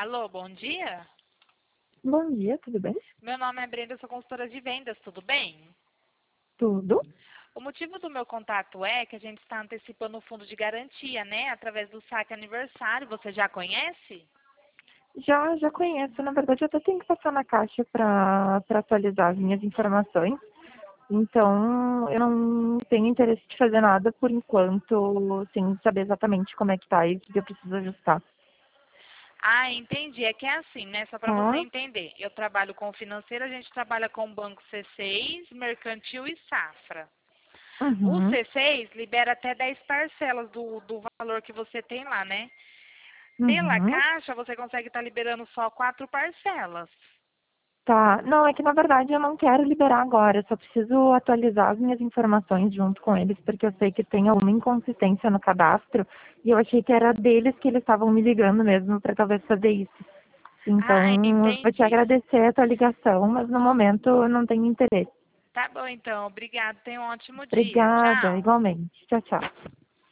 Alô, bom dia. Bom dia, tudo bem? Meu nome é Brenda, eu sou consultora de vendas, tudo bem? Tudo? O motivo do meu contato é que a gente está antecipando o fundo de garantia, né? Através do saque aniversário. Você já conhece? Já conheço. Na verdade, eu até tenho que passar na caixa para atualizar as minhas informações. Então, eu não tenho interesse de fazer nada por enquanto, sem saber exatamente como é que tá e o que eu preciso ajustar. Ah, entendi. É que é assim, né? Só para você Tá? entender. Eu trabalho com financeiro, a gente trabalha com o Banco C6, Mercantil e Safra. O Uhum, C6 libera até 10 parcelas do valor que você tem lá, né? Pela uhum. Caixa, você consegue estar liberando só 4 parcelas. Tá. Não, é que na verdade eu não quero liberar agora. Eu só preciso atualizar as minhas informações junto com eles, porque eu sei que tem alguma inconsistência no cadastro e eu achei que era deles que eles estavam me ligando mesmo para talvez fazer isso. Ah, Então, eu vou te entendi. agradecer a tua ligação, mas no momento eu não tenho interesse. Tá bom, então. Obrigada. Tenha um ótimo dia. Obrigada, Tchau. igualmente. Tchau, tchau.